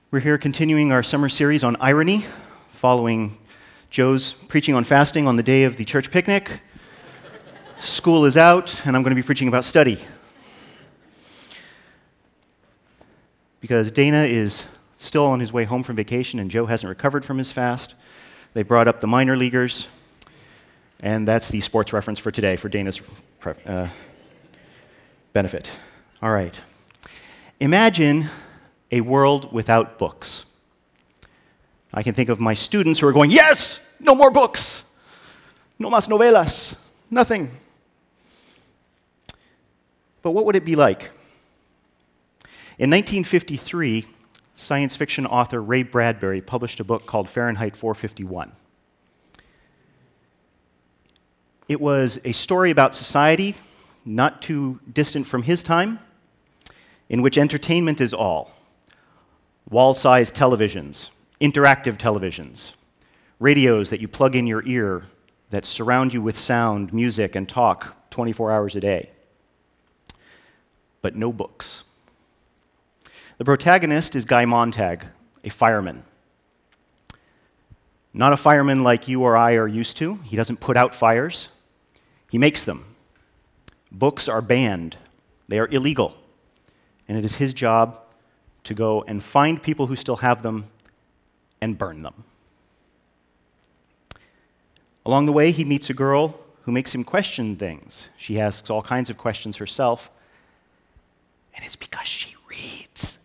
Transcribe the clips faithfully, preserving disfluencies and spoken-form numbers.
We're here continuing our summer series on irony, following Joe's preaching on fasting on the day of the church picnic. School is out, and I'm going to be preaching about study. Because Dana is still on his way home from vacation, and Joe hasn't recovered from his fast. They brought up the minor leaguers, and that's the sports reference for today for Dana's uh, benefit. All right. Imagine a world without books. I can think of my students who are going, yes, no more books, no más novelas, nothing. But what would it be like? In nineteen fifty-three, science fiction author Ray Bradbury published a book called Fahrenheit four fifty-one. It was a story about society not too distant from his time, in which entertainment is all. Wall-sized televisions, interactive televisions, radios that you plug in your ear that surround you with sound, music, and talk twenty-four hours a day. But no books. The protagonist is Guy Montag, a fireman. Not a fireman like you or I are used to. He doesn't put out fires. He makes them. Books are banned. They are illegal. And it is his job to go and find people who still have them and burn them. Along the way, he meets a girl who makes him question things. She asks all kinds of questions herself, and it's because she reads.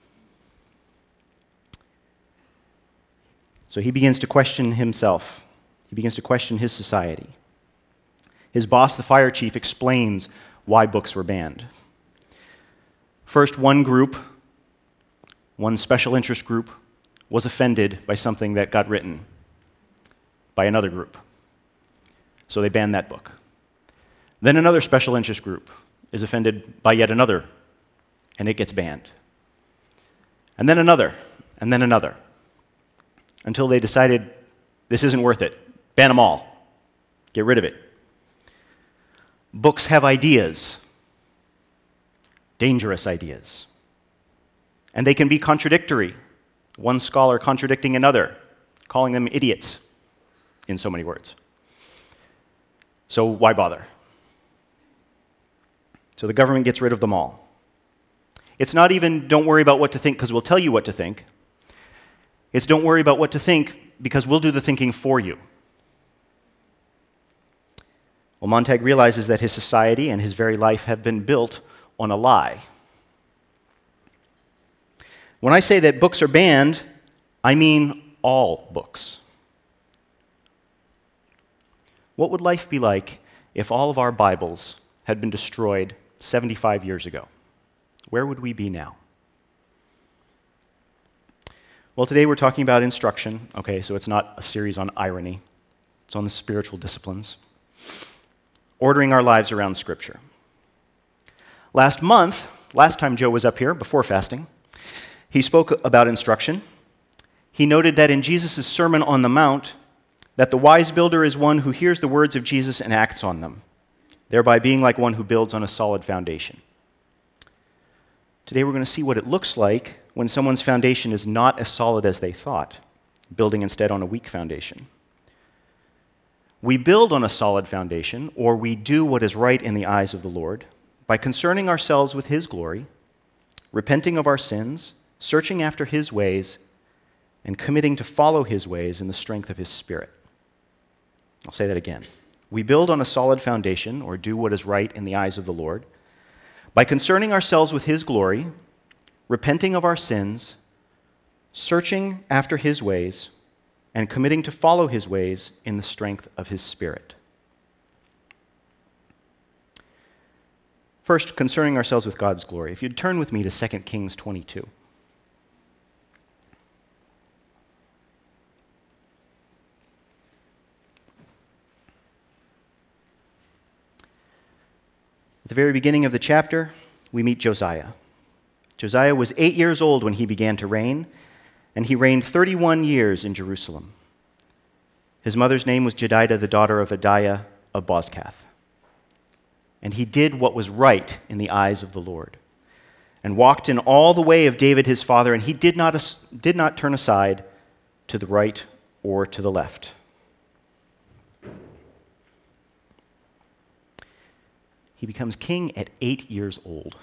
So he begins to question himself. He begins to question his society. His boss, the fire chief, explains why books were banned. First, one group, one special interest group, was offended by something that got written by another group. So they banned that book. Then another special interest group is offended by yet another, and it gets banned. And then another, and then another, until they decided this isn't worth it. Ban them all. Get rid of it. Books have ideas, dangerous ideas. And they can be contradictory. One scholar contradicting another, calling them idiots, in so many words. So why bother? So the government gets rid of them all. It's not even don't worry about what to think because we'll tell you what to think. It's don't worry about what to think because we'll do the thinking for you. Well, Montag realizes that his society and his very life have been built on a lie. When I say that books are banned, I mean all books. What would life be like if all of our Bibles had been destroyed seventy-five years ago? Where would we be now? Well, today we're talking about instruction. Okay, so it's not a series on irony. It's on the spiritual disciplines. Ordering our lives around Scripture. Last month, last time Joe was up here, before fasting, he spoke about instruction. He noted that in Jesus' Sermon on the Mount, that the wise builder is one who hears the words of Jesus and acts on them, thereby being like one who builds on a solid foundation. Today we're going to see what it looks like when someone's foundation is not as solid as they thought, building instead on a weak foundation. We build on a solid foundation, or we do what is right in the eyes of the Lord, by concerning ourselves with His glory, repenting of our sins, searching after His ways, and committing to follow His ways in the strength of His Spirit. I'll say that again. We build on a solid foundation, or do what is right in the eyes of the Lord, by concerning ourselves with His glory, repenting of our sins, searching after His ways, and committing to follow His ways in the strength of His Spirit. First, concerning ourselves with God's glory. If you'd turn with me to Second Kings twenty-two. At the very beginning of the chapter, we meet Josiah. Josiah was eight years old when he began to reign, and he reigned thirty-one years in Jerusalem. His mother's name was Jedidah, the daughter of Adaiah of Bozkath. And he did what was right in the eyes of the Lord, and walked in all the way of David his father, and he did not, did not turn aside to the right or to the left. He becomes king at eight years old.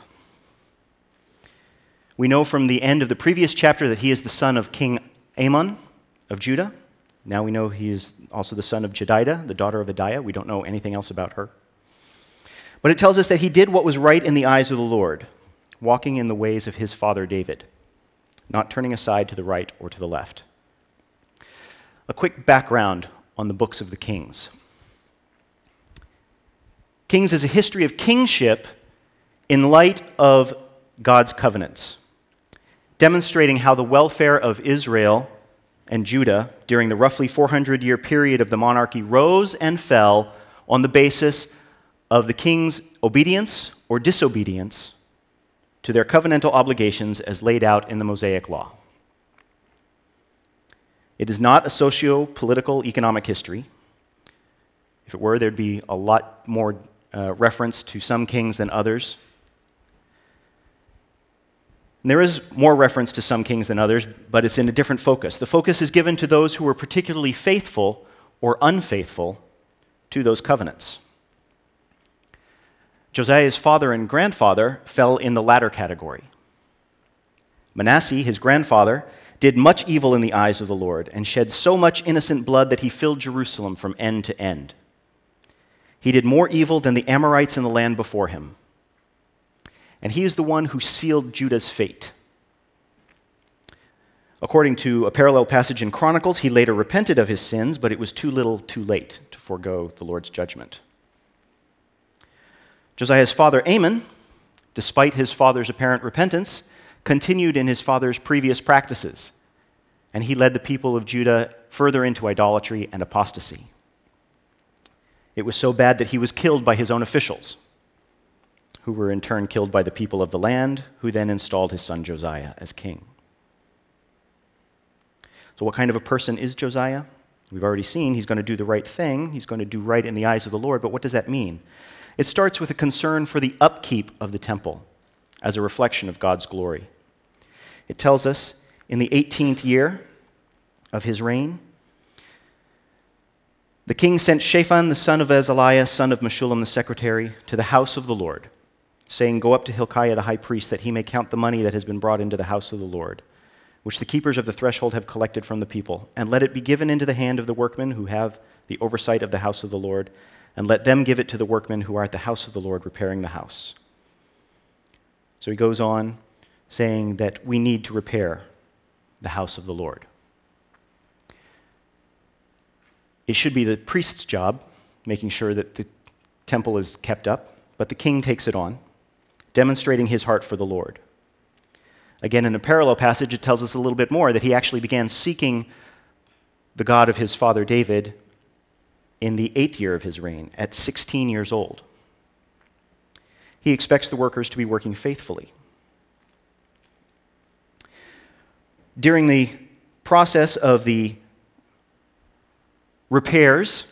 We know from the end of the previous chapter that he is the son of King Amon of Judah. Now we know he is also the son of Jedidah, the daughter of Adiah. We don't know anything else about her. But it tells us that he did what was right in the eyes of the Lord, walking in the ways of his father David, not turning aside to the right or to the left. A quick background on the books of the Kings. Kings is a history of kingship in light of God's covenants, demonstrating how the welfare of Israel and Judah during the roughly four hundred year period of the monarchy rose and fell on the basis of the king's obedience or disobedience to their covenantal obligations as laid out in the Mosaic Law. It is not a socio-political economic history. If it were, there'd be a lot more uh, reference to some kings than others. And there is more reference to some kings than others, but it's in a different focus. The focus is given to those who were particularly faithful or unfaithful to those covenants. Josiah's father and grandfather fell in the latter category. Manasseh, his grandfather, did much evil in the eyes of the Lord and shed so much innocent blood that he filled Jerusalem from end to end. He did more evil than the Amorites in the land before him. And he is the one who sealed Judah's fate. According to a parallel passage in Chronicles, he later repented of his sins, but it was too little too late to forego the Lord's judgment. Josiah's father Amon, despite his father's apparent repentance, continued in his father's previous practices, and he led the people of Judah further into idolatry and apostasy. It was so bad that he was killed by his own officials, who were in turn killed by the people of the land, who then installed his son Josiah as king. So what kind of a person is Josiah? We've already seen he's going to do the right thing. He's going to do right in the eyes of the Lord, but what does that mean? It starts with a concern for the upkeep of the temple as a reflection of God's glory. It tells us in the eighteenth year of his reign, the king sent Shaphan, the son of Azaliah, son of Meshullam, the secretary, to the house of the Lord, saying, "Go up to Hilkiah the high priest, that he may count the money that has been brought into the house of the Lord, which the keepers of the threshold have collected from the people, and let it be given into the hand of the workmen who have the oversight of the house of the Lord, and let them give it to the workmen who are at the house of the Lord repairing the house." So he goes on saying that we need to repair the house of the Lord. It should be the priest's job, making sure that the temple is kept up, but the king takes it on, demonstrating his heart for the Lord. Again, in a parallel passage, it tells us a little bit more that he actually began seeking the God of his father David in the eighth year of his reign, at sixteen years old. He expects the workers to be working faithfully. During the process of the repairs,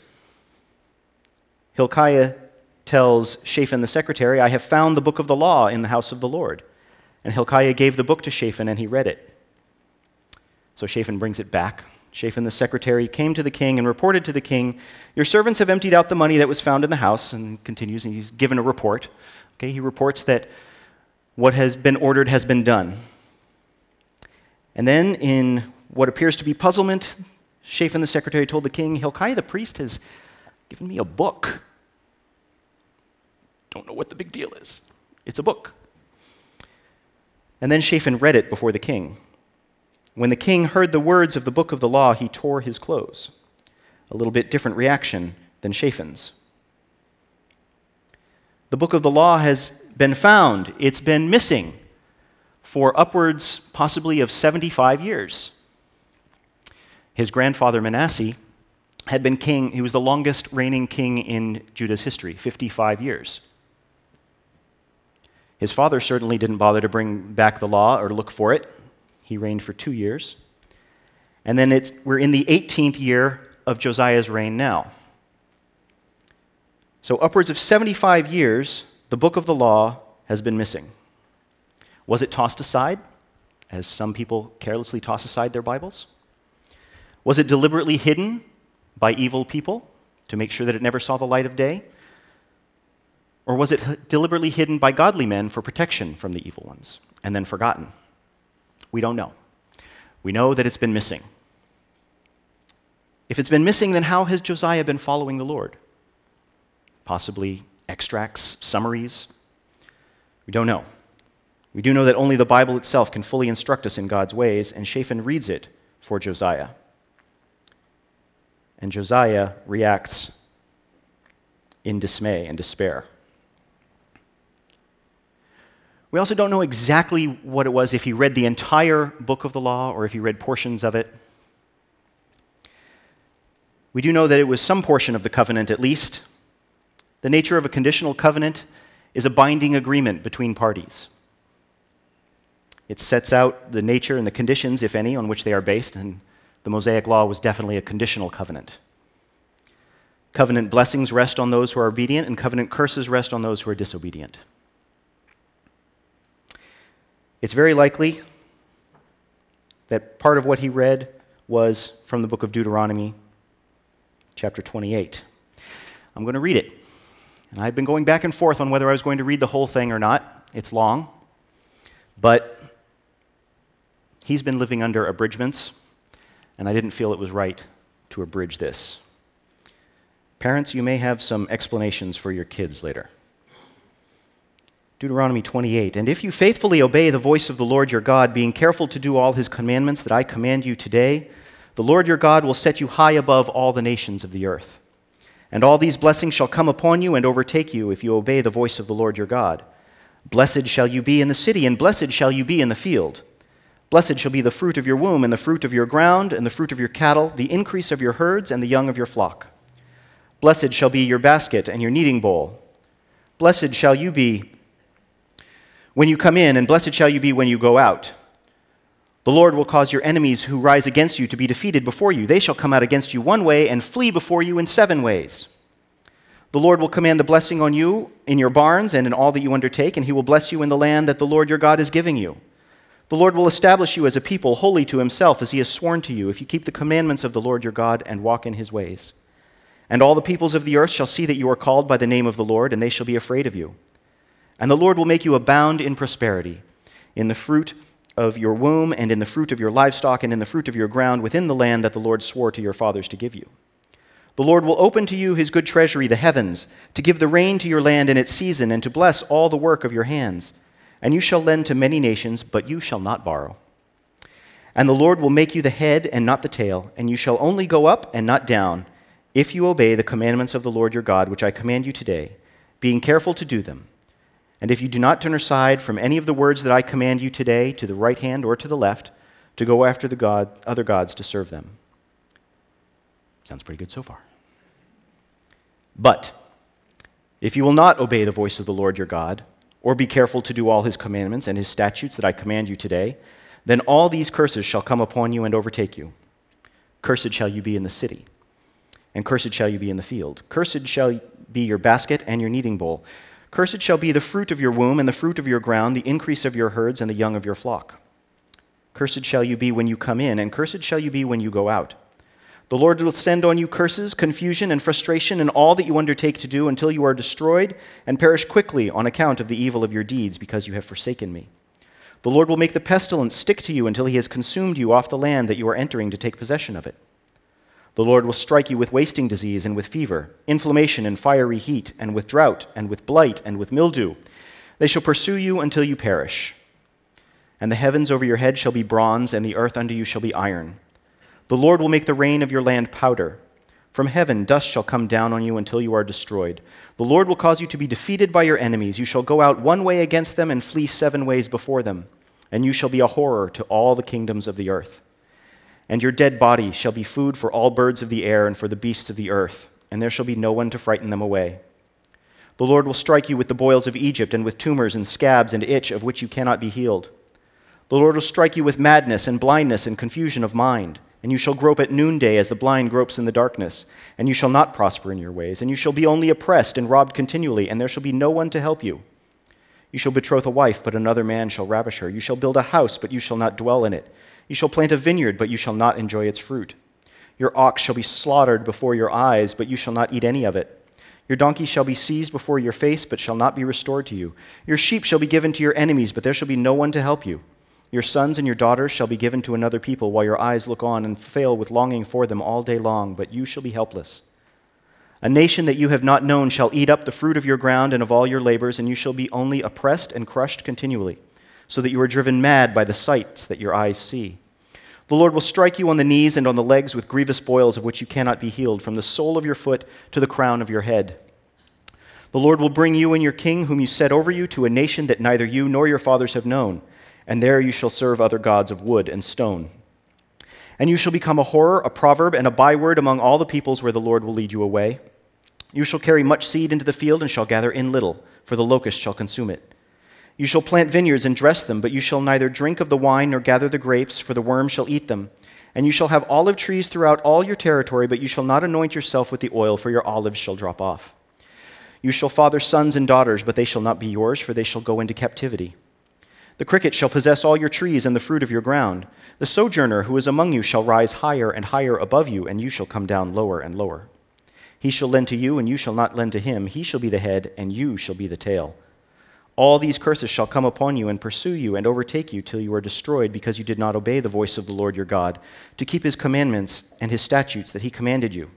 Hilkiah tells Shaphan the secretary, "I have found the book of the law in the house of the Lord." And Hilkiah gave the book to Shaphan, and he read it. So Shaphan brings it back. Shaphan the secretary came to the king and reported to the king, "Your servants have emptied out the money that was found in the house," and continues, and he's given a report. Okay, he reports that what has been ordered has been done. And then, in what appears to be puzzlement, Shaphan the secretary told the king, "Hilkiah the priest has given me a book. Don't know what the big deal is. It's a book." And then Shaphan read it before the king. When the king heard the words of the book of the law, he tore his clothes. A little bit different reaction than Shaphan's. The book of the law has been found. It's been missing for upwards, possibly, of seventy-five years. His grandfather Manasseh had been king. He was the longest reigning king in Judah's history, fifty-five years. His father certainly didn't bother to bring back the law or look for it. He reigned for two years. And then it's, we're in the eighteenth year of Josiah's reign now. So upwards of seventy-five years, the book of the law has been missing. Was it tossed aside, as some people carelessly toss aside their Bibles? Was it deliberately hidden by evil people to make sure that it never saw the light of day? Or was it h- deliberately hidden by godly men for protection from the evil ones and then forgotten? We don't know. We know that it's been missing. If it's been missing, then how has Josiah been following the Lord? Possibly extracts, summaries? We don't know. We do know that only the Bible itself can fully instruct us in God's ways, and Shaphan reads it for Josiah. And Josiah reacts in dismay and despair. We also don't know exactly what it was, if he read the entire book of the law or if he read portions of it. We do know that it was some portion of the covenant at least. The nature of a conditional covenant is a binding agreement between parties. It sets out the nature and the conditions, if any, on which they are based, and the Mosaic Law was definitely a conditional covenant. Covenant blessings rest on those who are obedient, and covenant curses rest on those who are disobedient. It's very likely that part of what he read was from the book of Deuteronomy, chapter twenty-eight. I'm going to read it. And I've been going back and forth on whether I was going to read the whole thing or not. It's long. But he's been living under abridgments, and I didn't feel it was right to abridge this. Parents, you may have some explanations for your kids later. Deuteronomy twenty-eight, and if you faithfully obey the voice of the Lord your God, being careful to do all his commandments that I command you today, the Lord your God will set you high above all the nations of the earth. And all these blessings shall come upon you and overtake you if you obey the voice of the Lord your God. Blessed shall you be in the city, and blessed shall you be in the field. Blessed shall be the fruit of your womb, and the fruit of your ground, and the fruit of your cattle, the increase of your herds, and the young of your flock. Blessed shall be your basket and your kneading bowl. Blessed shall you be when you come in, and blessed shall you be when you go out. The Lord will cause your enemies who rise against you to be defeated before you. They shall come out against you one way and flee before you in seven ways. The Lord will command the blessing on you in your barns and in all that you undertake, and he will bless you in the land that the Lord your God is giving you. The Lord will establish you as a people holy to himself, as he has sworn to you, if you keep the commandments of the Lord your God and walk in his ways. And all the peoples of the earth shall see that you are called by the name of the Lord, and they shall be afraid of you. And the Lord will make you abound in prosperity, in the fruit of your womb, and in the fruit of your livestock, and in the fruit of your ground, within the land that the Lord swore to your fathers to give you. The Lord will open to you his good treasury, the heavens, to give the rain to your land in its season, and to bless all the work of your hands. And you shall lend to many nations, but you shall not borrow. And the Lord will make you the head and not the tail, and you shall only go up and not down, if you obey the commandments of the Lord your God, which I command you today, being careful to do them. And if you do not turn aside from any of the words that I command you today, to the right hand or to the left, to go after the god, other gods to serve them. Sounds pretty good so far. But if you will not obey the voice of the Lord your God, or be careful to do all his commandments and his statutes that I command you today, then all these curses shall come upon you and overtake you. Cursed shall you be in the city, and cursed shall you be in the field. Cursed shall be your basket and your kneading bowl. Cursed shall be the fruit of your womb, and the fruit of your ground, the increase of your herds, and the young of your flock. Cursed shall you be when you come in, and cursed shall you be when you go out. The Lord will send on you curses, confusion, and frustration in all that you undertake to do, until you are destroyed and perish quickly on account of the evil of your deeds, because you have forsaken me. The Lord will make the pestilence stick to you until he has consumed you off the land that you are entering to take possession of it. The Lord will strike you with wasting disease and with fever, inflammation and fiery heat, and with drought, and with blight, and with mildew. They shall pursue you until you perish. And the heavens over your head shall be bronze, and the earth under you shall be iron. The Lord will make the rain of your land powder. From heaven dust shall come down on you until you are destroyed. The Lord will cause you to be defeated by your enemies. You shall go out one way against them and flee seven ways before them. And you shall be a horror to all the kingdoms of the earth. And your dead body shall be food for all birds of the air and for the beasts of the earth, and there shall be no one to frighten them away. The Lord will strike you with the boils of Egypt, and with tumors and scabs and itch of which you cannot be healed. The Lord will strike you with madness and blindness and confusion of mind, and you shall grope at noonday as the blind gropes in the darkness, and you shall not prosper in your ways, and you shall be only oppressed and robbed continually, and there shall be no one to help you. You shall betroth a wife, but another man shall ravish her. You shall build a house, but you shall not dwell in it. You shall plant a vineyard, but you shall not enjoy its fruit. Your ox shall be slaughtered before your eyes, but you shall not eat any of it. Your donkey shall be seized before your face, but shall not be restored to you. Your sheep shall be given to your enemies, but there shall be no one to help you. Your sons and your daughters shall be given to another people, while your eyes look on and fail with longing for them all day long, but you shall be helpless. A nation that you have not known shall eat up the fruit of your ground and of all your labors, and you shall be only oppressed and crushed continually, so that you are driven mad by the sights that your eyes see. The Lord will strike you on the knees and on the legs with grievous boils of which you cannot be healed, from the sole of your foot to the crown of your head. The Lord will bring you and your king, whom you set over you, to a nation that neither you nor your fathers have known, and there you shall serve other gods of wood and stone. And you shall become a horror, a proverb, and a byword among all the peoples where the Lord will lead you away. You shall carry much seed into the field and shall gather in little, for the locust shall consume it. You shall plant vineyards and dress them, but you shall neither drink of the wine nor gather the grapes, for the worm shall eat them. And you shall have olive trees throughout all your territory, but you shall not anoint yourself with the oil, for your olives shall drop off. You shall father sons and daughters, but they shall not be yours, for they shall go into captivity. The cricket shall possess all your trees and the fruit of your ground. The sojourner who is among you shall rise higher and higher above you, and you shall come down lower and lower. He shall lend to you, and you shall not lend to him. He shall be the head, and you shall be the tail. All these curses shall come upon you and pursue you and overtake you till you are destroyed, because you did not obey the voice of the Lord your God, to keep his commandments and his statutes that he commanded you.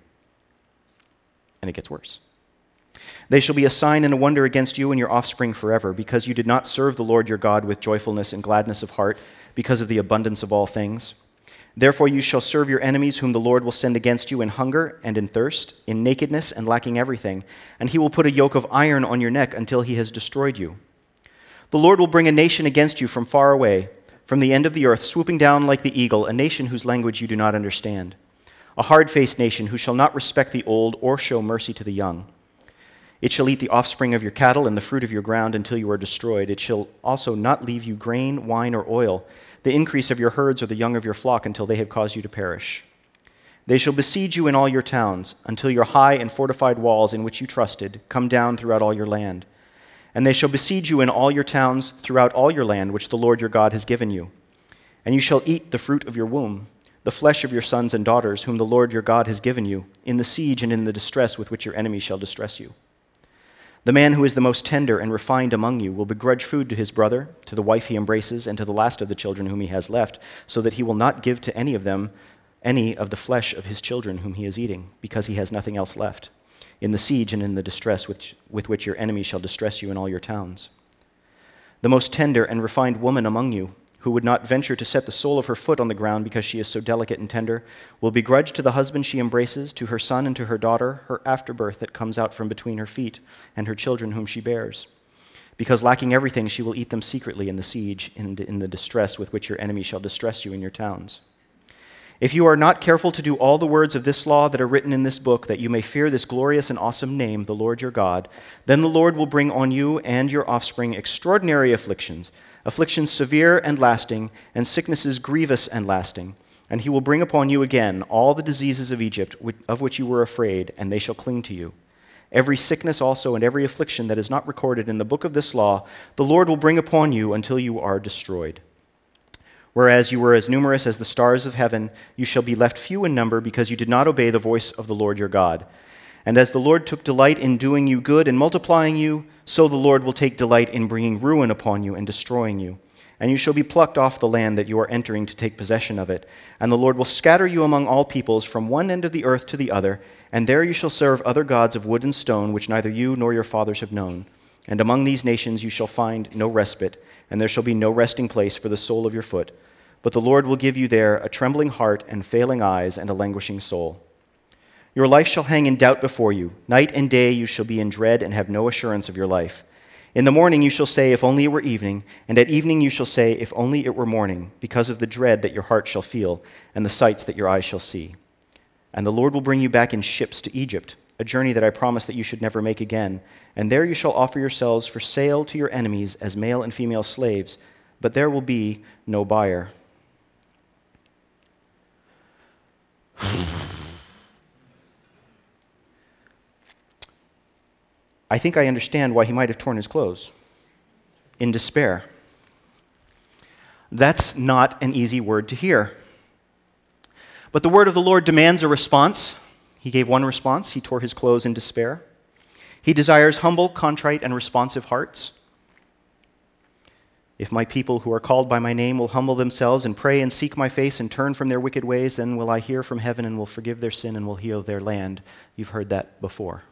And it gets worse. They shall be a sign and a wonder against you and your offspring forever, because you did not serve the Lord your God with joyfulness and gladness of heart, because of the abundance of all things. Therefore you shall serve your enemies, whom the Lord will send against you in hunger and in thirst, in nakedness and lacking everything, and he will put a yoke of iron on your neck until he has destroyed you. The Lord will bring a nation against you from far away, from the end of the earth, swooping down like the eagle, a nation whose language you do not understand, a hard-faced nation who shall not respect the old or show mercy to the young. It shall eat the offspring of your cattle and the fruit of your ground until you are destroyed. It shall also not leave you grain, wine, or oil, the increase of your herds or the young of your flock, until they have caused you to perish. They shall besiege you in all your towns, until your high and fortified walls in which you trusted come down throughout all your land. And they shall besiege you in all your towns throughout all your land, which the Lord your God has given you. And you shall eat the fruit of your womb, the flesh of your sons and daughters, whom the Lord your God has given you, in the siege and in the distress with which your enemies shall distress you. The man who is the most tender and refined among you will begrudge food to his brother, to the wife he embraces, and to the last of the children whom he has left, so that he will not give to any of them any of the flesh of his children whom he is eating, because he has nothing else left, in the siege and in the distress which, with which your enemies shall distress you in all your towns. The most tender and refined woman among you, who would not venture to set the sole of her foot on the ground because she is so delicate and tender, will begrudge to the husband she embraces, to her son and to her daughter, her afterbirth that comes out from between her feet, and her children whom she bears. Because lacking everything, she will eat them secretly in the siege and in the distress with which your enemy shall distress you in your towns. If you are not careful to do all the words of this law that are written in this book, that you may fear this glorious and awesome name, the Lord your God, then the Lord will bring on you and your offspring extraordinary afflictions, afflictions severe and lasting, and sicknesses grievous and lasting. And he will bring upon you again all the diseases of Egypt of which you were afraid, and they shall cling to you. Every sickness also and every affliction that is not recorded in the book of this law, the Lord will bring upon you until you are destroyed. Whereas you were as numerous as the stars of heaven, you shall be left few in number, because you did not obey the voice of the Lord your God. And as the Lord took delight in doing you good and multiplying you, so the Lord will take delight in bringing ruin upon you and destroying you. And you shall be plucked off the land that you are entering to take possession of it. And the Lord will scatter you among all peoples from one end of the earth to the other, and there you shall serve other gods of wood and stone, which neither you nor your fathers have known. And among these nations you shall find no respite, and there shall be no resting place for the sole of your foot. But the Lord will give you there a trembling heart and failing eyes and a languishing soul. Your life shall hang in doubt before you. Night and day you shall be in dread and have no assurance of your life. In the morning you shall say, if only it were evening, and at evening you shall say, if only it were morning, because of the dread that your heart shall feel and the sights that your eyes shall see. And the Lord will bring you back in ships to Egypt, a journey that I promised that you should never make again. And there you shall offer yourselves for sale to your enemies as male and female slaves, but there will be no buyer. I think I understand why he might have torn his clothes. in despair. That's not an easy word to hear. But the word of the Lord demands a response. He gave one response. He tore his clothes in despair. He desires humble, contrite, and responsive hearts. If my people who are called by my name will humble themselves and pray and seek my face and turn from their wicked ways, then will I hear from heaven and will forgive their sin and will heal their land. You've heard that before.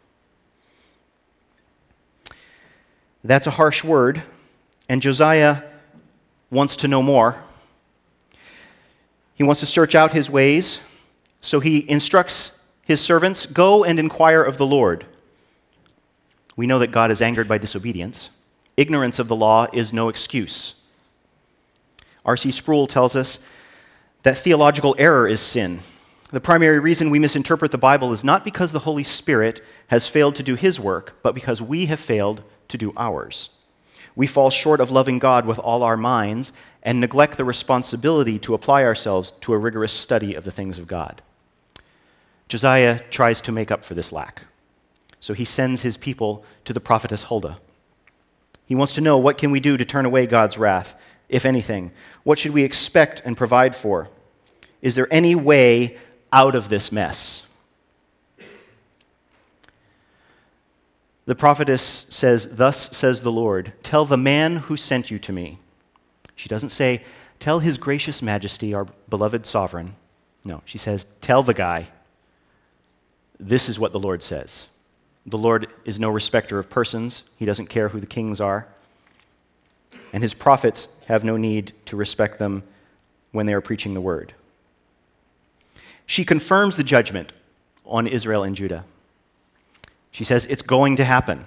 That's a harsh word, and Josiah wants to know more. He wants to search out his ways, so he instructs his servants, "Go and inquire of the Lord." We know that God is angered by disobedience. Ignorance of the law is no excuse. R C Sproul tells us that theological error is sin. The primary reason we misinterpret the Bible is not because the Holy Spirit has failed to do his work, but because we have failed to do ours. We fall short of loving God with all our minds and neglect the responsibility to apply ourselves to a rigorous study of the things of God. Josiah tries to make up for this lack. So he sends his people to the prophetess Huldah. He wants to know, what can we do to turn away God's wrath, if anything? What should we expect and provide for? Is there any way out of this mess? The prophetess says, "Thus says the Lord, tell the man who sent you to me." She doesn't say, "Tell his gracious majesty, our beloved sovereign." No, she says, "Tell the guy, this is what the Lord says." The Lord is no respecter of persons. He doesn't care who the kings are. And his prophets have no need to respect them when they are preaching the word. She confirms the judgment on Israel and Judah. She says it's going to happen.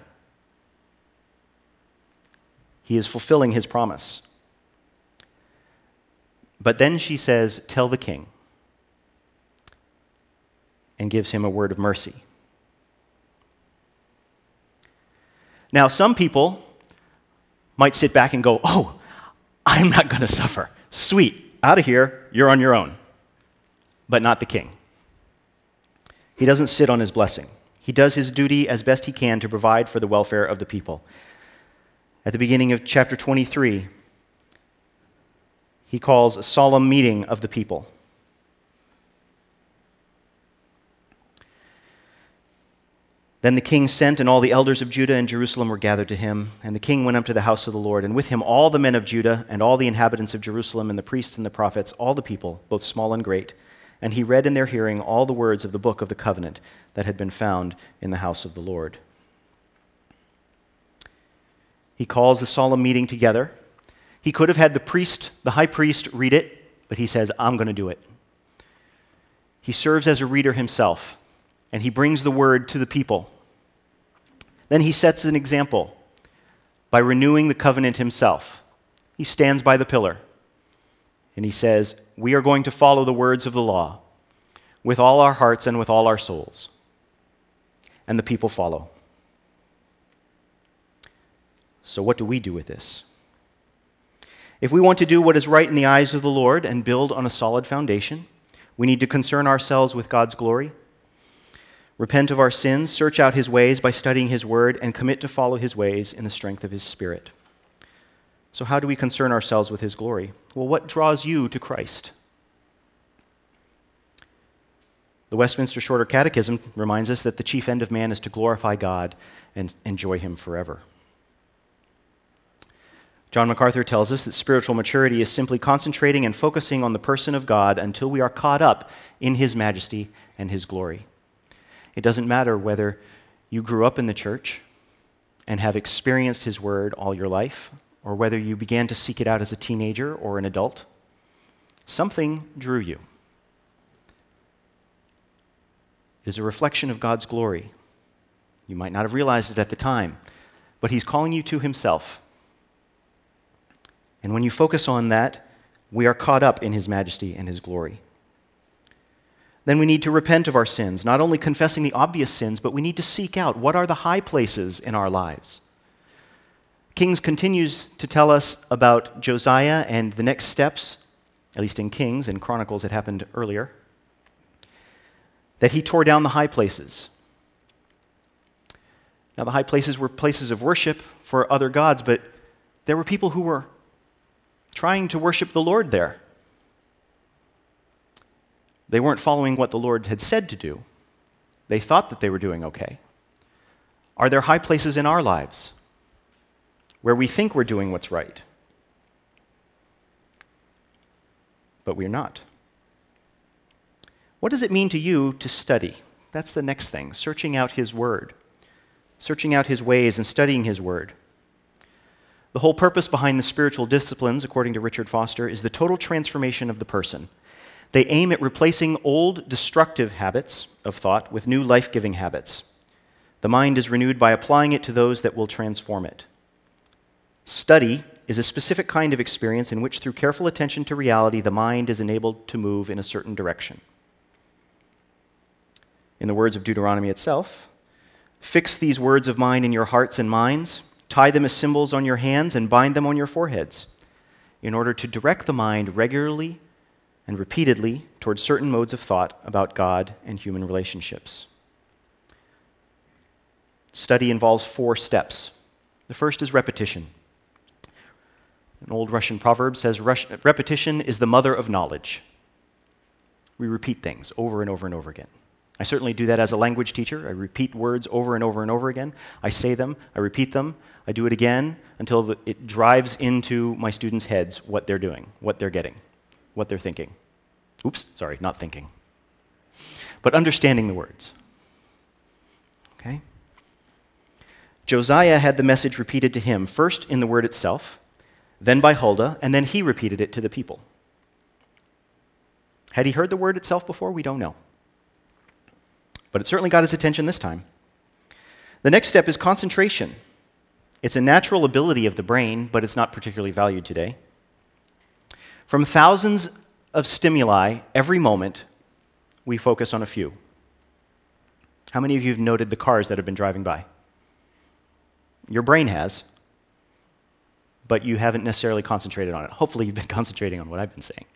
He is fulfilling his promise. But then she says, "Tell the king," and gives him a word of mercy. Now, some people might sit back and go, "Oh, I'm not going to suffer. Sweet, out of here, you're on your own." But not the king. He doesn't sit on his blessing. He does his duty as best he can to provide for the welfare of the people. At the beginning of chapter twenty-three, he calls a solemn meeting of the people. Then the king sent, and all the elders of Judah and Jerusalem were gathered to him. And the king went up to the house of the Lord, and with him all the men of Judah, and all the inhabitants of Jerusalem, and the priests and the prophets, all the people, both small and great. And he read in their hearing all the words of the book of the covenant that had been found in the house of the Lord. He calls the solemn meeting together. He could have had the priest, the high priest, read it, but he says, "I'm going to do it." He serves as a reader himself, and he brings the word to the people. Then he sets an example by renewing the covenant himself. He stands by the pillar, and he says, "We are going to follow the words of the law with all our hearts and with all our souls." And the people follow. So what do we do with this? If we want to do what is right in the eyes of the Lord and build on a solid foundation, we need to concern ourselves with God's glory, repent of our sins, search out his ways by studying his word, and commit to follow his ways in the strength of his Spirit. So how do we concern ourselves with his glory? Well, what draws you to Christ? The Westminster Shorter Catechism reminds us that the chief end of man is to glorify God and enjoy him forever. John MacArthur tells us that spiritual maturity is simply concentrating and focusing on the person of God until we are caught up in his majesty and his glory. It doesn't matter whether you grew up in the church and have experienced his word all your life, or whether you began to seek it out as a teenager or an adult. Something drew you. It is a reflection of God's glory. You might not have realized it at the time, but he's calling you to himself. And when you focus on that, we are caught up in his majesty and his glory. Then we need to repent of our sins, not only confessing the obvious sins, but we need to seek out what are the high places in our lives. Kings continues to tell us about Josiah and the next steps, at least in Kings and Chronicles it happened earlier, that he tore down the high places. Now the high places were places of worship for other gods, but There were people who were trying to worship the Lord there. They weren't following what the Lord had said to do. They thought that they were doing okay. Are there high places in our lives where we think we're doing what's right, but we're not? What does it mean to you to study? That's the next thing, searching out His Word, searching out His ways and studying His Word. The whole purpose behind the spiritual disciplines, according to Richard Foster, is the total transformation of the person. They aim at replacing old destructive habits of thought with new life-giving habits. The mind is renewed by applying it to those that will transform it. Study is a specific kind of experience in which, through careful attention to reality, the mind is enabled to move in a certain direction. In the words of Deuteronomy itself, "Fix these words of mine in your hearts and minds, tie them as symbols on your hands, and bind them on your foreheads, in order to direct the mind regularly and repeatedly towards certain modes of thought about God and human relationships." Study involves four steps. The first is repetition. An old Russian proverb says, repetition is the mother of knowledge. We repeat things over and over and over again. I certainly do that as a language teacher. I repeat words over and over and over again. I say them, I repeat them, I do it again until it drives into my students' heads what they're doing, what they're getting, what they're thinking. Oops, sorry, not thinking. But understanding the words. Okay? Josiah had the message repeated to him, first in the word itself, then by Huldah, and then he repeated it to the people. Had he heard the word itself before? We don't know. But it certainly got his attention this time. The next step is concentration. It's a natural ability of the brain, but it's not particularly valued today. From thousands of stimuli every moment, we focus on a few. How many of you have noted the cars that have been driving by? Your brain has, but you haven't necessarily concentrated on it. Hopefully you've been concentrating on what I've been saying.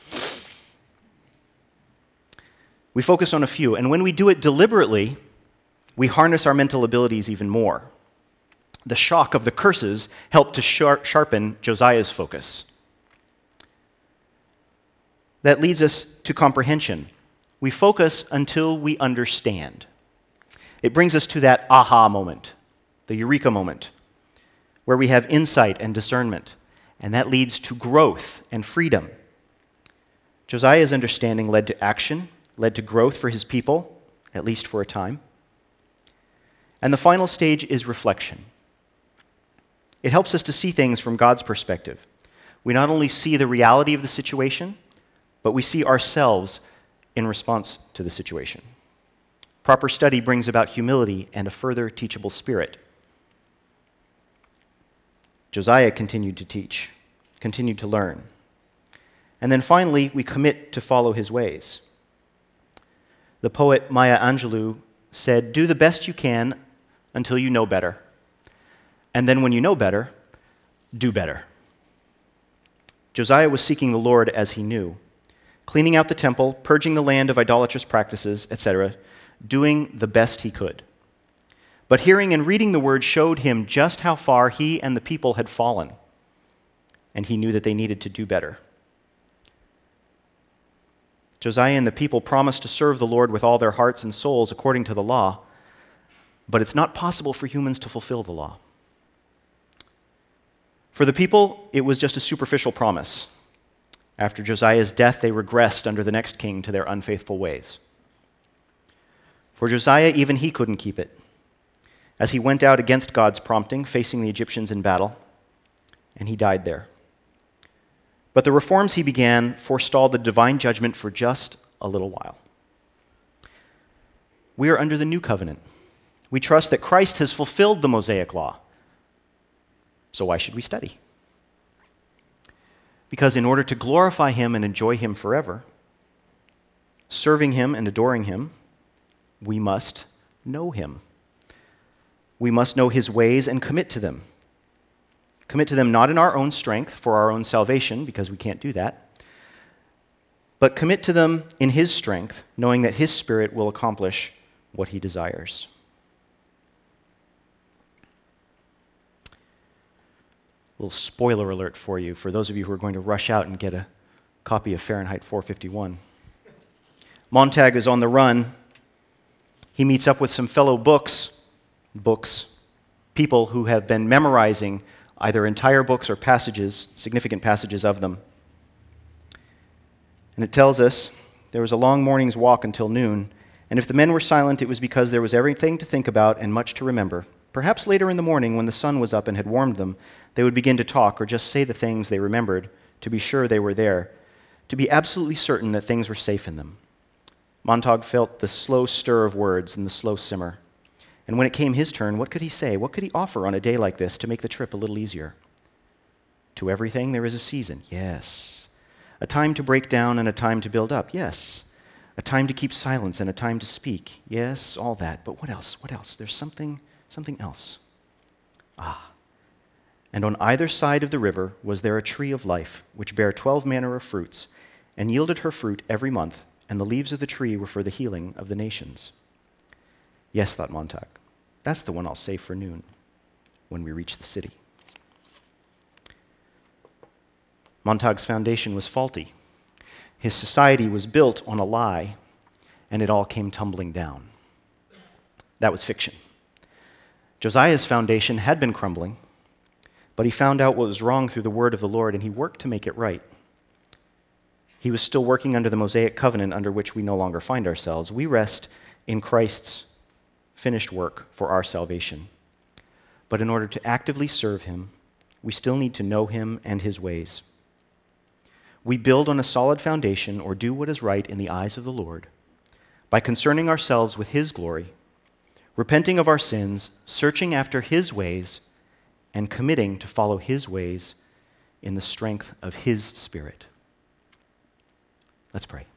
We focus on a few, and when we do it deliberately, we harness our mental abilities even more. The shock of the curses helped to shar- sharpen Josiah's focus. That leads us to comprehension. We focus until we understand. It brings us to that aha moment, the eureka moment, where we have insight and discernment, and that leads to growth and freedom. Josiah's understanding led to action, led to growth for his people, at least for a time. And the final stage is reflection. It helps us to see things from God's perspective. We not only see the reality of the situation, but we see ourselves in response to the situation. Proper study brings about humility and a further teachable spirit. Josiah continued to teach, continued to learn. And then finally, we commit to follow his ways. The poet Maya Angelou said, "Do the best you can until you know better. And then when you know better, do better." Josiah was seeking the Lord as he knew, cleaning out the temple, purging the land of idolatrous practices, et cetera, doing the best he could. But hearing and reading the word showed him just how far he and the people had fallen, and he knew that they needed to do better. Josiah and the people promised to serve the Lord with all their hearts and souls according to the law, but it's not possible for humans to fulfill the law. For the people, it was just a superficial promise. After Josiah's death, they regressed under the next king to their unfaithful ways. For Josiah, even he couldn't keep it, as he went out against God's prompting, facing the Egyptians in battle, and he died there. But the reforms he began forestalled the divine judgment for just a little while. We are under the new covenant. We trust that Christ has fulfilled the Mosaic law. So why should we study? Because in order to glorify him and enjoy him forever, serving him and adoring him, we must know him. We must know his ways and commit to them. Commit to them not in our own strength for our own salvation, because we can't do that, but commit to them in his strength, knowing that his Spirit will accomplish what he desires. little spoiler alert for you, for those of you who are going to rush out and get a copy of Fahrenheit four fifty-one. Montag is on the run. He meets up with some fellow books, books, people who have been memorizing either entire books or passages, significant passages of them. And it tells us there was a long morning's walk until noon, and if the men were silent, it was because there was everything to think about and much to remember. Perhaps later in the morning, when the sun was up and had warmed them, they would begin to talk or just say the things they remembered, to be sure they were there, to be absolutely certain that things were safe in them. Montag felt the slow stir of words and the slow simmer. And when it came his turn, what could he say? What could he offer on a day like this to make the trip a little easier? To everything there is a season, yes. A time to break down and a time to build up, yes. A time to keep silence and a time to speak, yes, all that. But what else? What else? There's something, something else. Ah. And on either side of the river was there a tree of life, which bare twelve manner of fruits, and yielded her fruit every month, and the leaves of the tree were for the healing of the nations. Yes, thought Montag, that's the one I'll save for noon, when we reach the city. Montag's foundation was faulty. His society was built on a lie, and it all came tumbling down. That was fiction. Josiah's foundation had been crumbling, but he found out what was wrong through the word of the Lord, and he worked to make it right. He was still working under the Mosaic covenant under which we no longer find ourselves. We rest in Christ's finished work for our salvation. But in order to actively serve him, we still need to know him and his ways. We build on a solid foundation or do what is right in the eyes of the Lord by concerning ourselves with his glory, repenting of our sins, searching after his ways, and committing to follow his ways in the strength of his Spirit. Let's pray.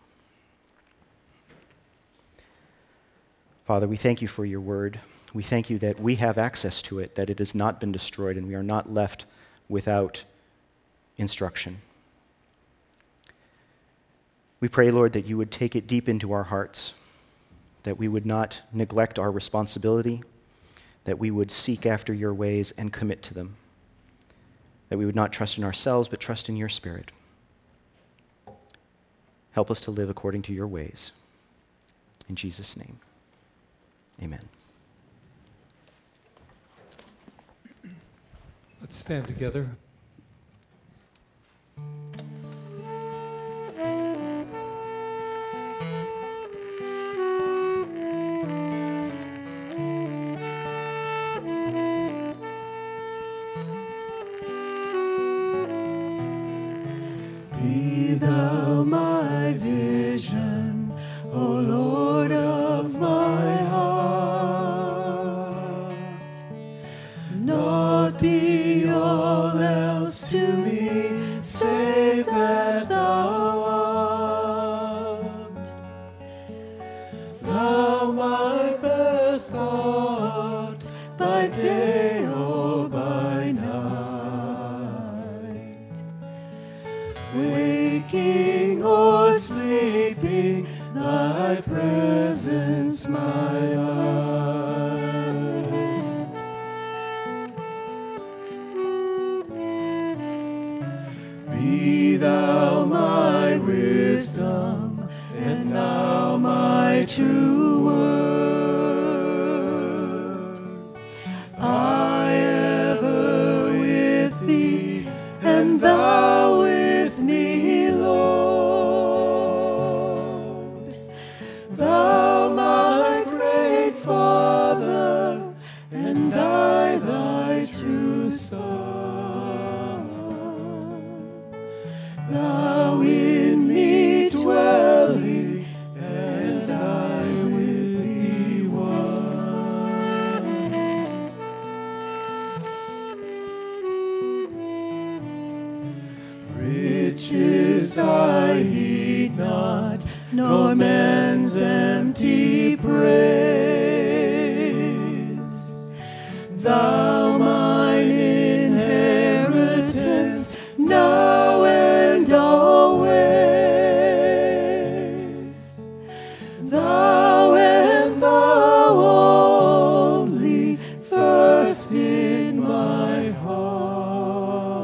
Father, we thank you for your word. We thank you that we have access to it, that it has not been destroyed, and we are not left without instruction. We pray, Lord, that you would take it deep into our hearts, that we would not neglect our responsibility, that we would seek after your ways and commit to them, that we would not trust in ourselves, but trust in your Spirit. Help us to live according to your ways. In Jesus' name, amen. Let's stand together. Be thou my vision, O Lord of my heart. Not be all else to me, save that thou art. Thou my best thought, by day or by night. Waking or sleeping, thy presence my light. Be thou my wisdom, and thou my true word. I ever with thee, and thou with me, Lord. Thou my great Father, and I thy true Son. Thou in me dwelling, and I with thee one. Riches I heed not, nor man's empty praise. Thou mine inheritance, now and always. Thou and thou only, first in my heart.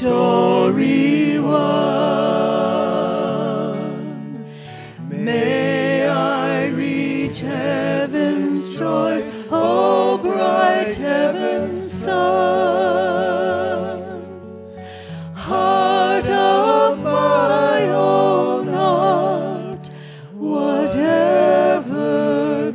victory won. May I reach heaven's joys, oh bright heaven's sun. Heart of my own heart, whatever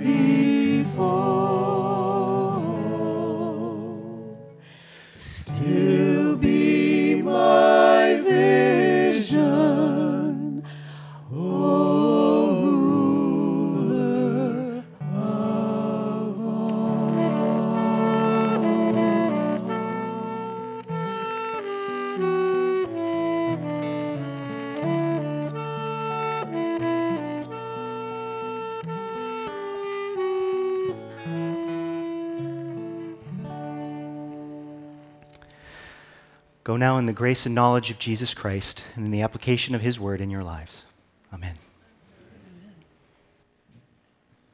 befall, still be my vision, O ruler of all. Go now in the grace and knowledge of Jesus Christ and in the application of his word in your lives. Amen.